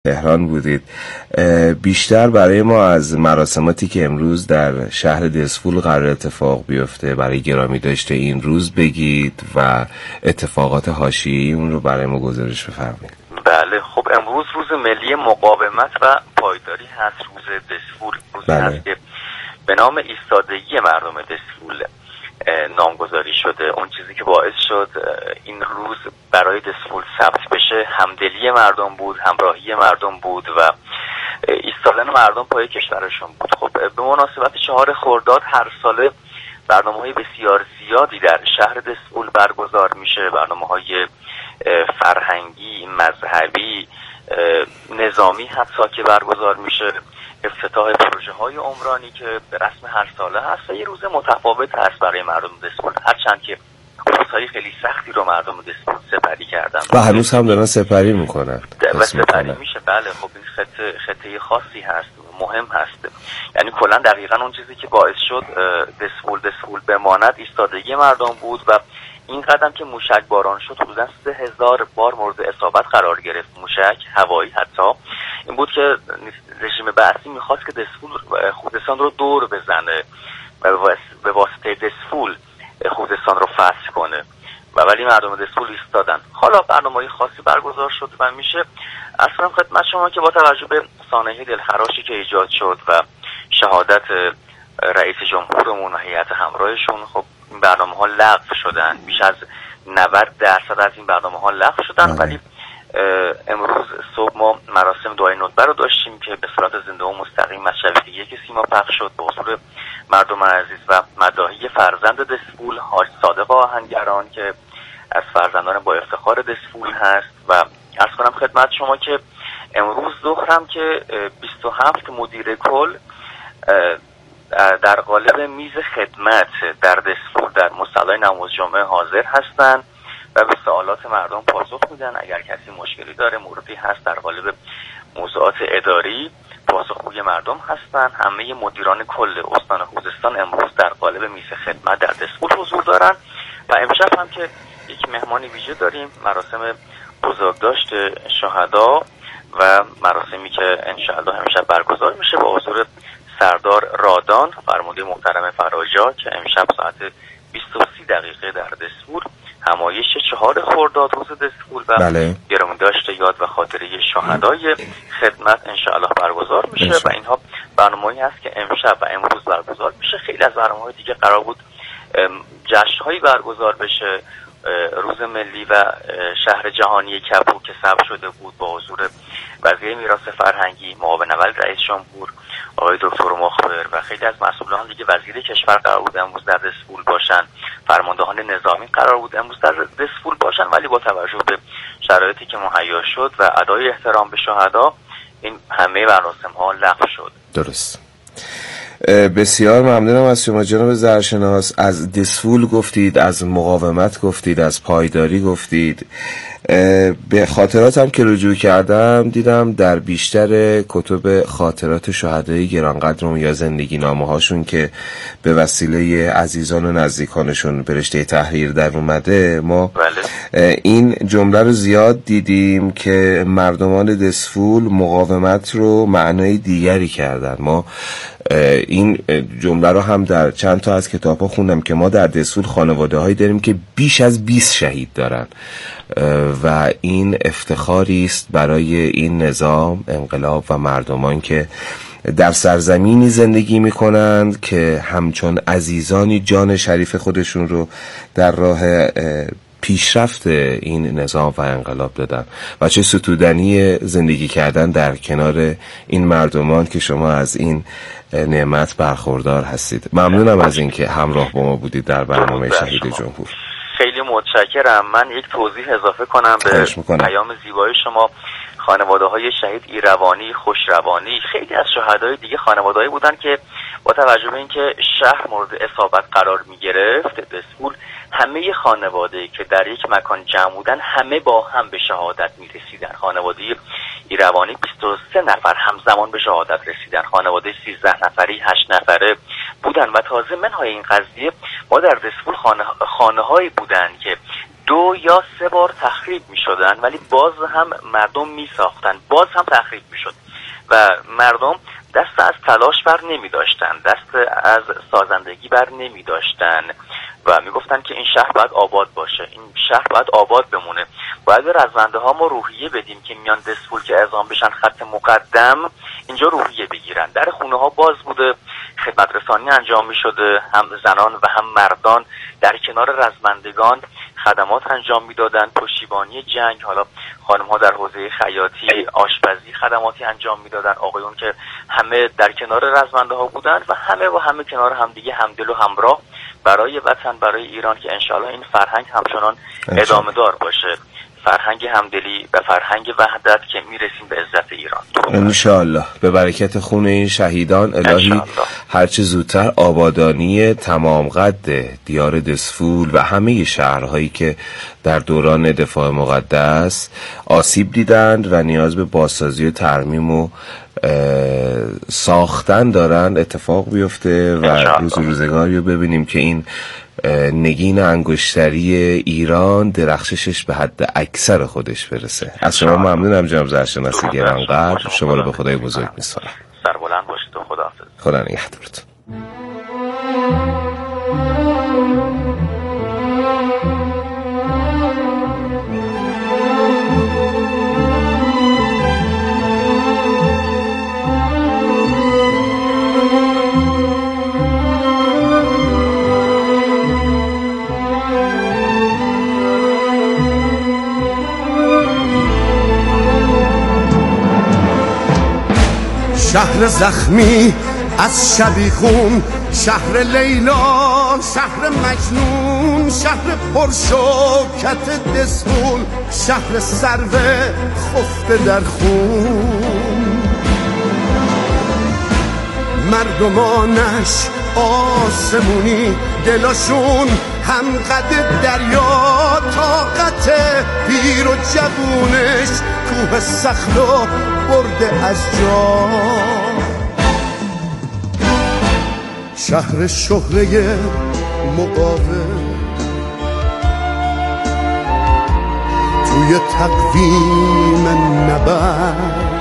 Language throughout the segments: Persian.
تهران بودید. بیشتر برای ما از مراسماتی که امروز در شهر دسفول قرار اتفاق بیفته برای گرامی داشته این روز بگید و اتفاقات حاشیه‌ای اون رو برای ما گزارش بفرمایید. بله، خب امروز روز ملی مقاومت و پایداری هست. روز دسفول روزی هست که به نام ایستادگی مردم دسفول نامگذاری شده. اون چیزی که باعث شد این روز برای دسفول ثبت بشه همدلی مردم بود، همراهی مردم بود و ایستادن مردم پای کشورشون بود. خب به مناسبت 4 خرداد هر ساله برنامه‌های بسیار زیادی در شهر دسفول برگزار میشه، برنامه‌های فرهنگی، مذهبی، نظامی حتی که برگزار میشه، افتتاح پروژه‌های عمرانی که به رسم هر ساله هست و یه روز متفاوت هست برای مردم دسفول، هرچند که روزهای خیلی سختی رو مردم دسفول سپری کردن و هنوز هم دارن سپری میکنن و سپری میشه. بله، خب این خطه خاصی هست، مهم هست. یعنی کلا دقیقاً اون چیزی که باعث شد دسفول بماند ایستادگی مردم بود و این قدم که موشک باران شد حدوداً 3000 بار مورد اصابت قرار گرفت، موشک هوایی حتی. این بود که رژیم بعثی میخواست که دسفول خوزستان رو دور بزنه و به واسطه دسفول خوزستان رو فصل کنه و ولی مردم دسفول ایستادن. حالا برنامه‌های خاصی برگزار شد و میشه اصلا خدمت شما که با توجه به سانحه دلخراشی که ایجاد شد و شهادت رئیس جمهورمون و هیئت همراهشون، خب این برنامه‌ها لغو شدن. بیش از 90% از این برنامه‌ها لغو شدن. ولی امروز صبح ما مراسم دعای ندبه رو داشتیم که به صورت زنده و مستقیم از شبکه 1 سیما پخش شد به حضور مردم عزیز و مداحی فرزند دسفول حاج صادق آهنگران که از فرزندان با افتخار دسفول هست. و عرض کنم خدمت شما که امروز ظهرم که 27 مدیر کل در قالب میز خدمت در دسفول در مصلی نماز جمعه حاضر هستند و به سوالات مردم پاسخ میدن. اگر کسی مشکلی داره، موردی هست در قالب موضوعات اداری، پاسخگوی مردم هستن. همه مدیران کل استان خوزستان امروز در قالب میز خدمت در دسفول حضور دارن و امشب هم که یک مهمانی ویژه داریم، مراسم بزرگداشت شهدا و مراسمی که انشاءالله امشب برگزار میشه با حضور سردار رادان فرمانده محترم فراجا که امشب ساعت 20:30 در دسفول همایش 4 خرداد روز دسفول و گرامیداشت یاد و خاطره شهدای خدمت انشاءالله برگزار میشه و اینها برنامه‌ای هست که امشب و امروز برگزار میشه. خیلی از برنامه‌های دیگه قرار بود جشن‌هایی برگزار بشه. روز ملی و شهر جهانی کپو که ثبت شده بود با حضور وزیر میراث فرهنگی، معاون اول رئیس جمهور آقای دکتر مخبر و خیلی از مسئولان دیگه، وزیر کشور قرار بود امروز در دسفول باشن، فرماندهان نظامی قرار بود امروز در دسفول باشن، ولی با توجه به شرایطی که مهیا شد و ادای احترام به شهدا این همه مراسم‌ها لغو شد. درست. بسیار ممنونم از شما جناب زرشناس. از دسفول گفتید، از مقاومت گفتید، از پایداری گفتید. به خاطراتم که رجوع کردم دیدم در بیشتر کتب خاطرات شهدای گرانقدرمون یا زندگی نامه هاشون که به وسیله عزیزان و نزدیکانشون به رشته تحریر در اومده، ما این جمله رو زیاد دیدیم که مردمان دسفول مقاومت رو معنای دیگری کردن. ما این جمله رو هم در چند تا از کتاب‌ها خوندم که ما در دسفول خانواده‌هایی داریم که بیش از 20 شهید دارن و این افتخاری است برای این نظام، انقلاب و مردمان که در سرزمینی زندگی می‌کنند که همچون عزیزانی جان شریف خودشون رو در راه پیشرفت این نظام و انقلاب دادن و چه ستودنی زندگی کردن در کنار این مردمان که شما از این نعمت برخوردار هستید. ممنونم از اینکه همراه با ما بودید در برنامه شهید جمهور. خیلی متشکرم. من یک توضیح اضافه کنم به پیام زیبای شما. خانواده‌های شهید ایروانی، خوشروانی، خیلی از شهدای دیگه خانواده‌ای بودن که با توجه به اینکه شهر مورد اصابت قرار می‌گرفت، دسفول همه خانواده که در یک مکان جمع بودن همه با هم به شهادت می‌رسیدن. خانواده ایروانی 23 نفر همزمان به شهادت رسیدن، خانواده 13 نفری 8 نفره بودن و تازه منهای این قضیه ما در دسفول خانه‌هایی بودن که 2 یا 3 بار تخریب می شدن ولی باز هم مردم می ساختن، باز هم تخریب می شد و مردم دست از تلاش بر نمی داشتن، دست از سازندگی بر نمی داشتن و می گفتن که این شهر باید آباد باشه، این شهر باید آباد بمونه، باید به رزمنده ها ما روحیه بدیم که میان دسفول که اعزام بشن خط مقدم اینجا روحیه بگیرن. در خونه ها باز بوده، خدمت رسانی انجام می شده، هم زنان و هم مردان در کنار رزمندگان خدمات انجام میدادن، پشتیبانی جنگ، حالا خانم ها در حوزه خیاطی، آشپزی خدماتی انجام میدادن، آقایون که همه در کنار رزمنده ها بودن و همه کنار همدیگه همدل و همراه برای وطن، برای ایران که انشالله این فرهنگ همچنان ادامه دار باشه، فرهنگ همدلی و فرهنگ وحدت که میرسیم به عزت ایران انشالله. به برکت خون این شهیدان الهی هرچه زودتر آبادانی تمام قد دیار دسفول و همه شهرهایی که در دوران دفاع مقدس آسیب دیدند و نیاز به بازسازی و ترمیم و ساختن دارند اتفاق بیفته و روزگاری رو ببینیم که این نگین انگشتری ایران درخششش به حد اکثر خودش برسه. از شما ممنونم جناب زرشناس گرانقدر، شما رو به خدای بزرگ میسپارم. سربلند باشید و خداحافظ. خدا نگهدارتون. شهر زخمی از شبیخون، شهر لیلا، شهر مجنون، شهر پرشوکت دسفول، شهر سرو خفته در خون، مردمانش آسمونی، دلاشون هم قد دریا، طاقت پیر و جوونش کوه صخرو برده از جا، شهر شهره مقاوم توی تقویم نبرد،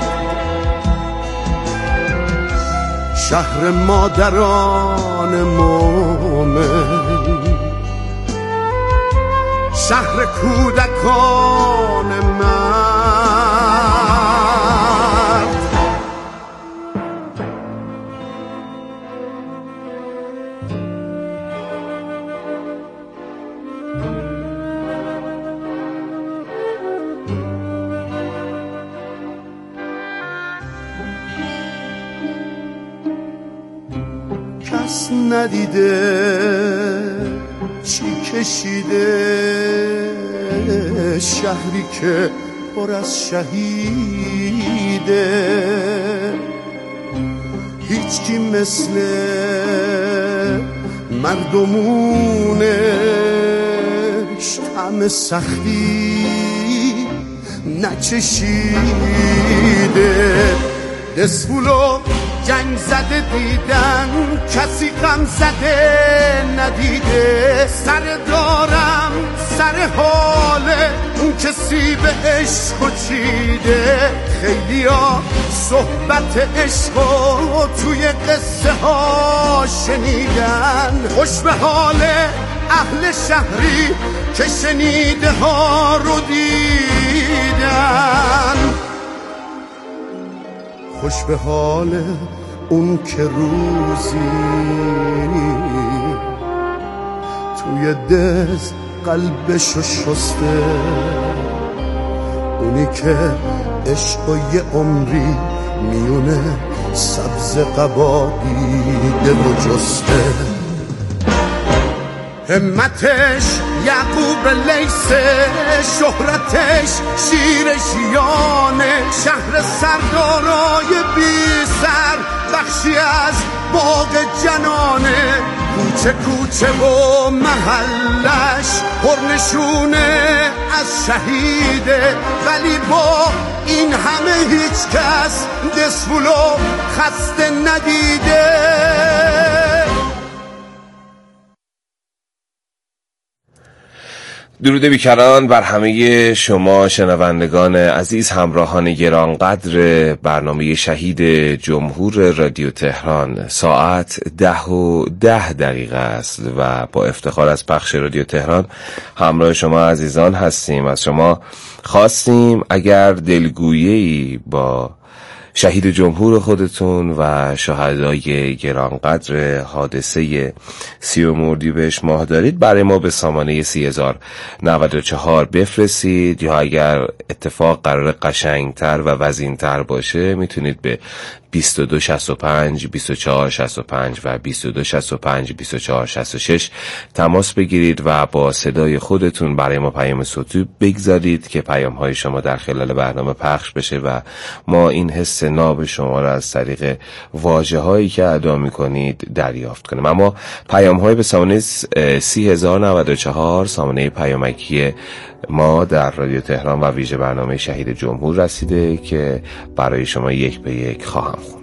شهر مادران مومن، شهر کودکان مرد. کس ندیده چی کشیده، شهری که پر از شهیده، هیچ کی مثل مردمونش طعم سختی نچشیده. دسفولو جنگ زده دیدن، کسی غم زده ندیده، سر دارم سر حال اون کسی به عشق چیده، خیلی ها صحبت عشق توی قصه ها شنیدن، خوش به حال اهل شهری که شنیده ها رو دیدن، خوش به حال اون که روزی توی دز قلبشو شسته، اونی که عشق و یه عمری میونه سبز قبا دیده و جسته، همتش یعقوب لیسه، شهرتش شیر ژیانه، شهر سردارای بی سر، بخشی از باغ جنانه، کوچه کوچه و محلش پرنشونه از شهیده، ولی با این همه هیچ کس دسفولو خسته ندیده. درود بیکران بر همه شما شنوندگان عزیز، همراهان گرانقدر برنامه شهید جمهور رادیو تهران. ساعت 10:10 است و با افتخار از پخش رادیو تهران همراه شما عزیزان هستیم. از شما خواستیم اگر دلگویی با شهید جمهور خودتون و شهدای گرانقدر حادثه 30 اردیبهشت ماه دارید، برای ما به سامانه 3094 بفرستید، یا اگر اتفاق قرار قشنگتر و وزینتر باشه میتونید به 2265 2465 و 2265 2466 تماس بگیرید و با صدای خودتون برای ما پیام صوتی بگذارید که پیام های شما در خلال برنامه پخش بشه و ما این حس ناب شما را از طریق واژه هایی که ادا میکنید دریافت کنیم. اما پیام های به سامانه 3094 سامانه پیامکی ما در رادیو تهران و ویژه برنامه شهید جمهور رسیده که برای شما یک به یک خواهم خوند.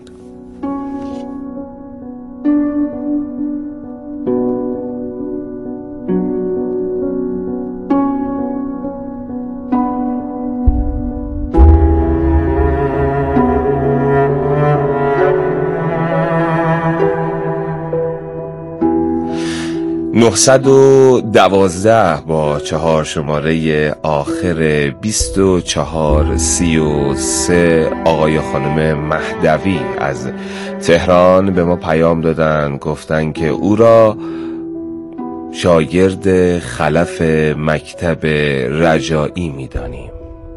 (912) با 4 شماره آخر 2433 آقای خانم مهدوی از تهران به ما پیام دادن، گفتن که او را شاگرد خلف مکتب رجایی می‌دانیم.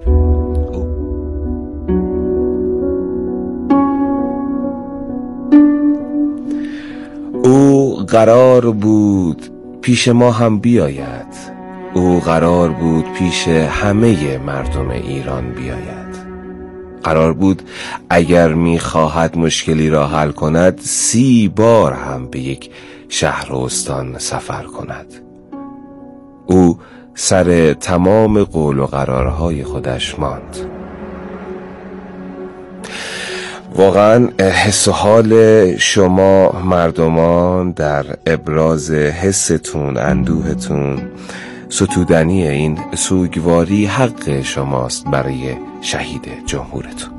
او قرار بود پیش ما هم بیاید، او قرار بود پیش همه مردم ایران بیاید. قرار بود اگر می‌خواهد مشکلی را حل کند 30 بار هم به یک شهر و استان سفر کند. او سر تمام قول و قرارهای خودش ماند. واقعا حس و حال شما مردمان در ابراز حستون، اندوهتون ستودنی. این سوگواری حق شماست برای شهید جمهورتون.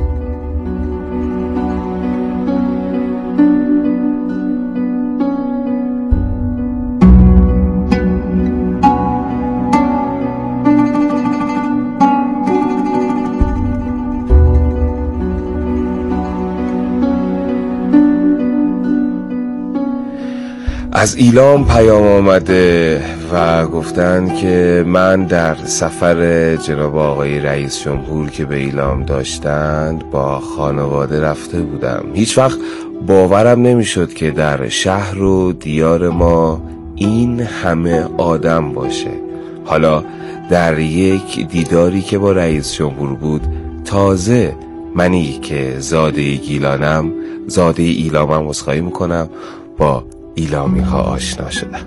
از ایلام پیام آمده و گفتن که من در سفر جناب آقای رئیس جمهور که به ایلام داشتند با خانواده رفته بودم. هیچ وقت باورم نمیشد که در شهر و دیار ما این همه آدم باشه. حالا در یک دیداری که با رئیس جمهور بود، تازه منی که زاده گیلانم، زاده ایلامم، عذرخواهی میکنم، با ایلامی ها آشنا شدم.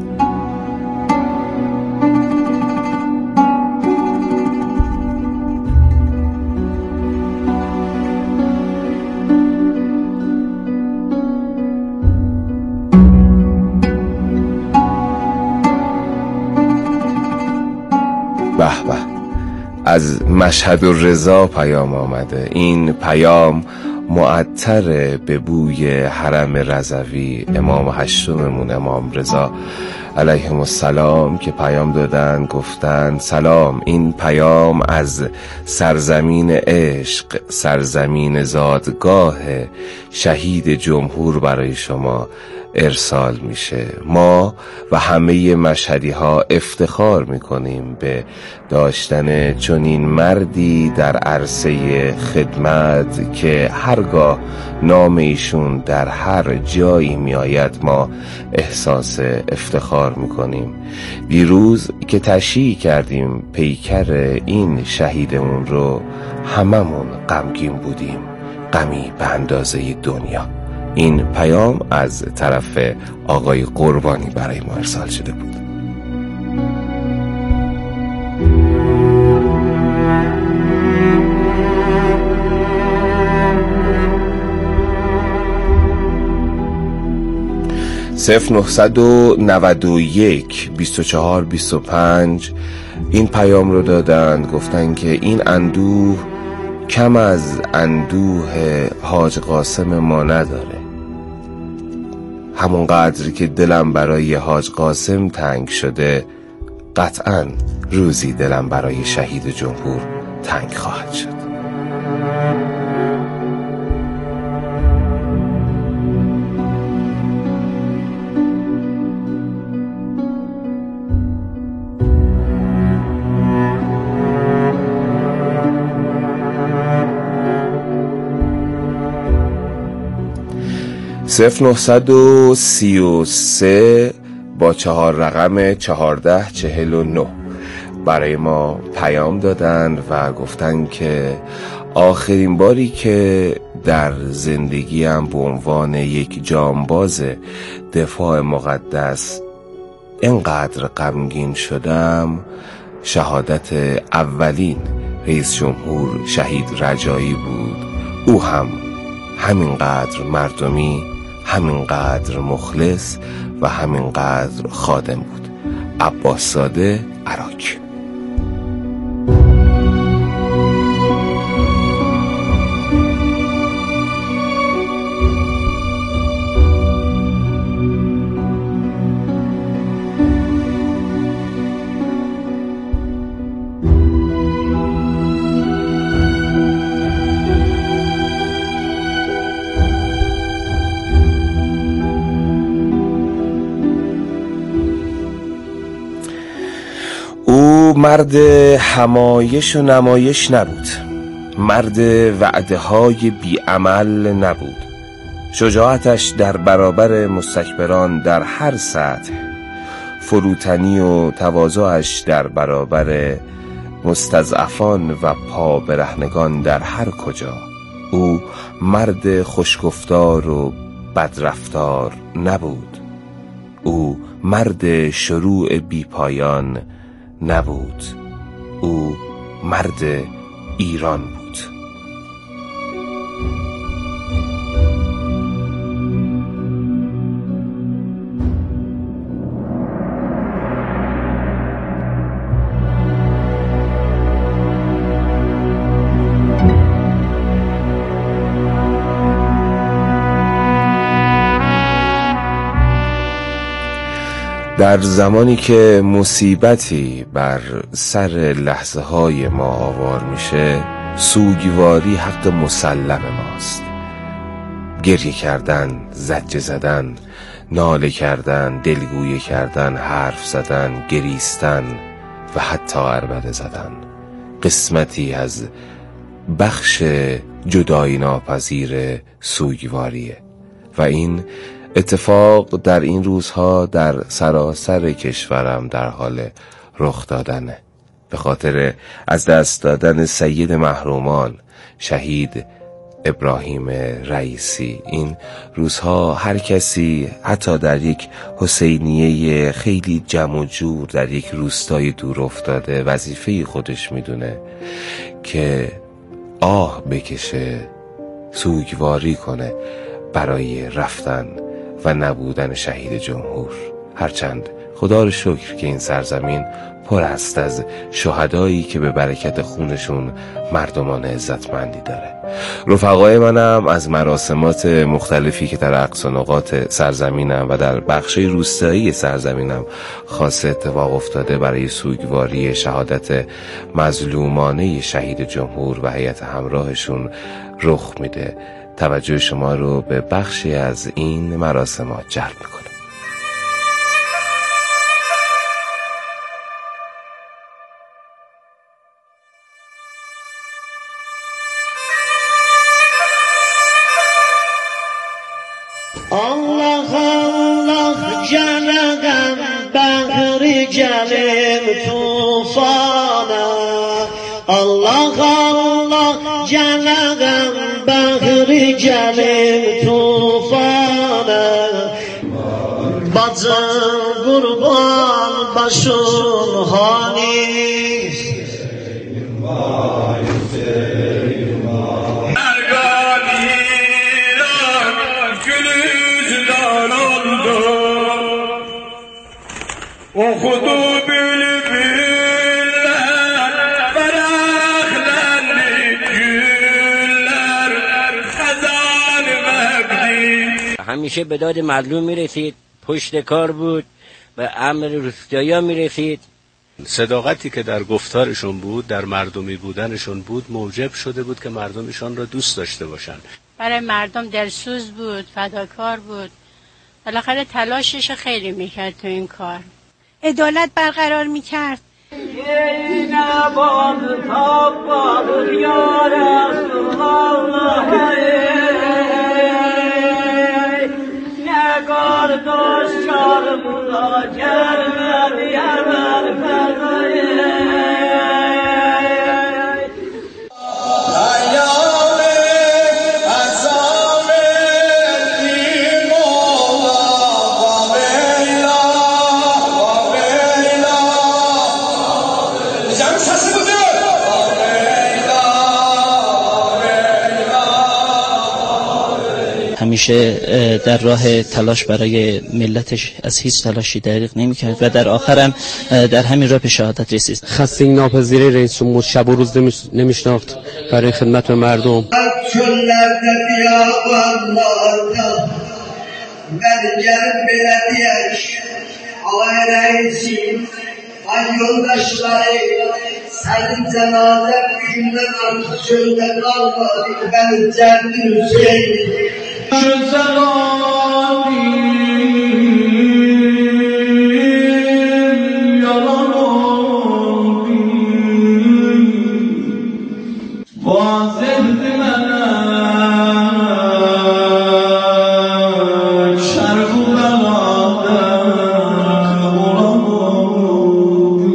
به به، از مشهد الرضا پیام آمده. این پیام معطر به بوی حرم رضوی، امام هشتممون امام رضا علیهم السلام که پیام دادن، گفتن سلام، این پیام از سرزمین عشق، سرزمین زادگاه شهید جمهور برای شما ارسال میشه. ما و همه مشهدی ها افتخار میکنیم به داشتن چنین مردی در عرصه خدمت که هرگاه نام ایشون در هر جایی میآید ما احساس افتخار میکنیم. دیروز که تشییع کردیم پیکر این شهیدمون رو، هممون غمگین بودیم، غمی به اندازه دنیا. این پیام از طرف آقای قربانی برای ما ارسال شده بود. 0991 24 25 این پیام رو دادن، گفتن که این اندوه کم از اندوه حاج قاسم ما نداره. همون قدری که دلم برای حاج قاسم تنگ شده، قطعاً روزی دلم برای شهید جمهور تنگ خواهد شد. صفر 933 با 4 رقم 1449 برای ما پیام دادن و گفتن که آخرین باری که در زندگیم به عنوان یک جانباز دفاع مقدس اینقدر غمگین شدم، شهادت اولین رئیس جمهور شهید رجایی بود. او هم همینقدر مردمی، همینقدر مخلص و همینقدر خادم بود. عباس زاده، عراق. مرد حمایش و نمایش نبود، مرد وعده های بیعمل نبود. شجاعتش در برابر مستکبران در هر سطح، فروتنی و تواضعش در برابر مستضعفان و پابرهنگان در هر کجا. او مرد خوشگفتار و بدرفتار نبود. او مرد شروع بیپایان نبود. او مرد ایران بود. در زمانی که مصیبتی بر سر لحظه های ما آوار میشه، سوگواری حق مسلم ماست. گریه کردن، زجه زدن، ناله کردن، دلگویه کردن، حرف زدن، گریستن و حتی عربده زدن قسمتی از بخش جدایی ناپذیر سوگواریه. و این اتفاق در این روزها در سراسر کشورم در حال رخ دادنه. به خاطر از دست دادن سید محرومان شهید ابراهیم رئیسی، این روزها هر کسی حتی در یک حسینیه خیلی جمع و جور در یک روستای دور افتاده وظیفه خودش میدونه که آه بکشه، سوگواری کنه برای رفتن و نبودن شهید جمهور. هرچند خدا رو شکر که این سرزمین پر است از شهدایی که به برکت خونشون مردمان عزتمندی داره. رفقای منم از مراسمات مختلفی که در اقصا نقاط سرزمینم و در بخشای روستایی سرزمینم خاص اتفاق افتاده برای سوگواری شهادت مظلومانه شهید جمهور و هیئت همراهشون رخ میده. توجه شما رو به بخشی از این مراسمات جلب میکنه. الله الله جلقم بحر جلم توفانا، الله الله جلقم بحر جلم توفانا، bacım kurban başın hani. Erganiran gülüzden oldu. وخذوا بالبلاد فرخلني جلر خزان مبدی. همیشه به داد مظلوم میرسید، پشت کار بود، به امر روستایا میرسید. صداقتی که در گفتارشون بود، در مردمی بودنشون بود، موجب شده بود که مردمشان را دوست داشته باشند. برای مردم دلسوز بود، فداکار بود. بالاخره تلاشش خیلی میکرد تو این کار. عدالت برقرار میکرد. همیشه در راه تلاش برای ملتش از هیچ تلاشی دریغ نمی‌کرد و در آخرم در همین راه به شهادت رسید. خستگی ناپذیری رئیس جمهور شب و روز نمیشناخت برای خدمت به مردم. Senin cenaze günden artık sözde kalmadı. Ben Cemil Hüseyin. Şu zalim yalan oldu. Vazehdi mene şerhu belade olan oldu.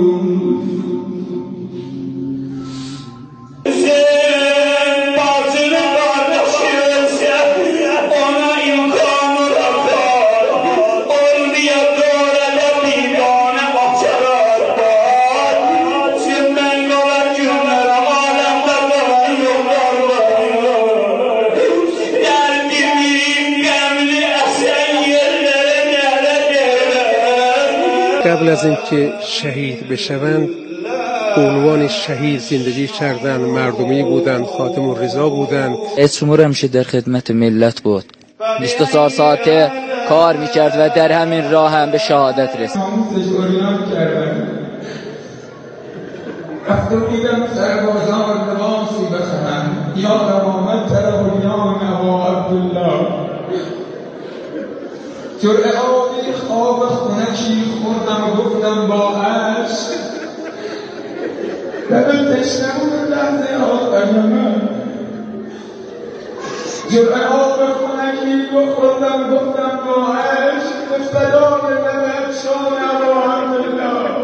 قبل از اینکه شهید بشوند عنوان شهید زندگی کردن، مردمی بودن، خاتم الرضا بودن. رئیس جمهور همیشه در خدمت ملت بود. 24 ساعته کار میکرد و در همین راه هم به شهادت رسید. رفت و دیدم سربازان لباسی بخرم یا قوامت ترهیان و عبدالله جرعه آبی خواب خونکی خوردم و گفتم با عشق لبم تشنه بود لحظه آخر من جرعه آب خونکی خوردم گفتم با عشق فدا به لبت شانه و عبدالله.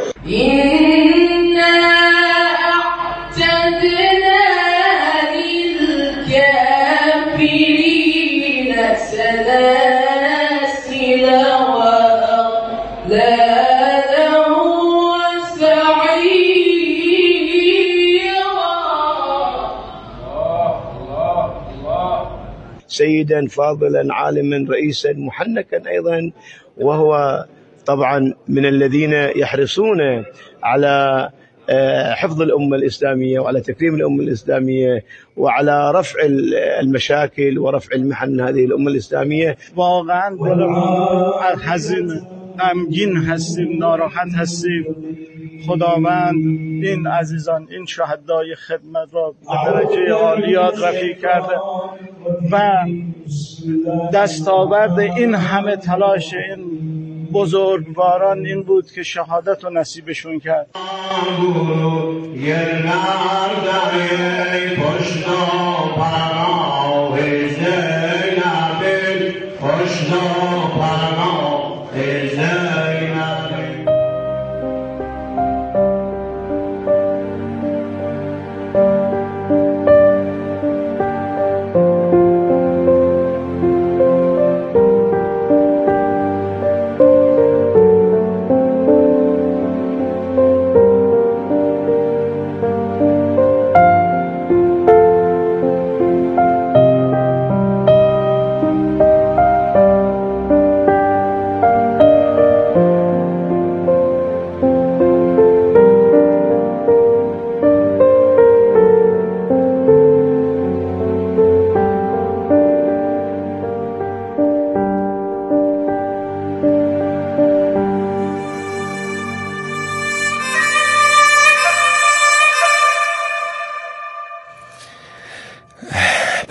سيدا فاضلا عالما رئيسا محنكا أيضا، وهو طبعا من الذين يحرصون على حفظ الأمة الإسلامية وعلى تكريم الأمة الإسلامية وعلى رفع المشاكل ورفع المحن هذه الأمة الإسلامية. واقعا حزین غمگین هستیم، ناراحت هستیم. خداوند این عزیزان، این شهدای خدمت را به درجه عالیات رفیع کرده و دستاورد این همه تلاش این بزرگواران این بود که شهادت و نصیبشون کرد.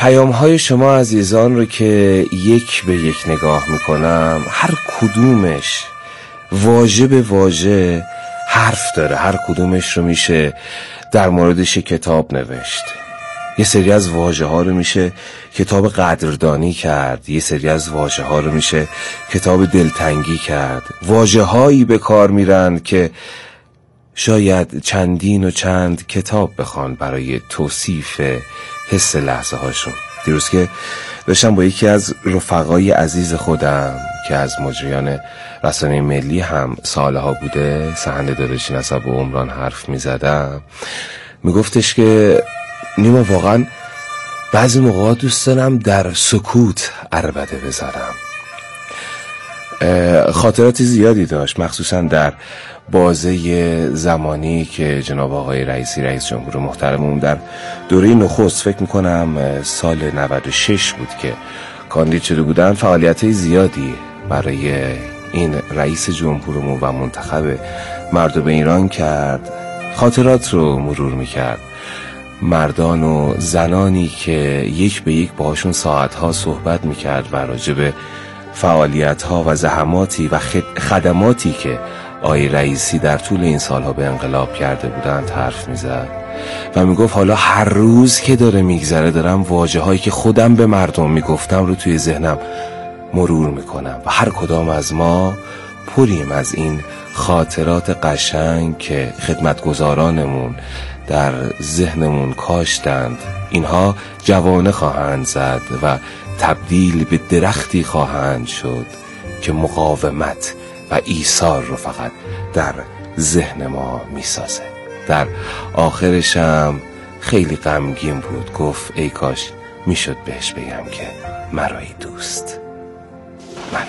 پیام‌های شما عزیزان رو که یک به یک نگاه میکنم، هر کدومش واژه به واژه حرف داره. هر کدومش رو میشه در موردش کتاب نوشت. یه سری از واژه ها رو میشه کتاب قدردانی کرد، یه سری از واژه ها رو میشه کتاب دلتنگی کرد. واژه هایی به کار میرن که شاید چندین و چند کتاب بخوان برای توصیف حس لحظه هاشون. دیروز که داشتم با یکی از رفقای عزیز خودم که از مجریان رسانه ملی هم سالها بوده، سهند داداشی نسب و عمران، حرف میزدم، میگفتش که نیما واقعا بعضی موقعات دوست دارم در سکوت عربده بزنم. خاطرات زیادی داشت، مخصوصا در بازه زمانی که جناب آقای رئیسی، رئیس جمهور محترمون، در دوره نخست، فکر میکنم سال 96 بود که کاندید شده بودن، فعالیت زیادی برای این رئیس جمهورمون و منتخب مردم ایران کرد. خاطرات رو مرور میکرد، مردان و زنانی که یک به یک باشون ساعتها صحبت میکرد و راجع به فعالیت‌ها و زحماتی و خدماتی که آقای رئیسی در طول این سالها به انقلاب کرده بودند حرف میزد و میگفت حالا هر روز که داره میگذره دارم واژه‌هایی که خودم به مردم میگفتم رو توی ذهنم مرور میکنم و هر کدام از ما پریم از این خاطرات قشنگ که خدمتگزارانمون در ذهنمون کاشتند. اینها جوانه خواهند زد و تبدیل به درختی خواهند شد که مقاومت و ایثار رو فقط در ذهن ما میسازه. در آخرشم خیلی غمگین بود، گفت ای کاش میشد بهش بگم که مرای دوست من.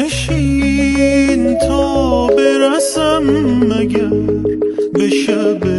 بنشین تا برسم مگر به شب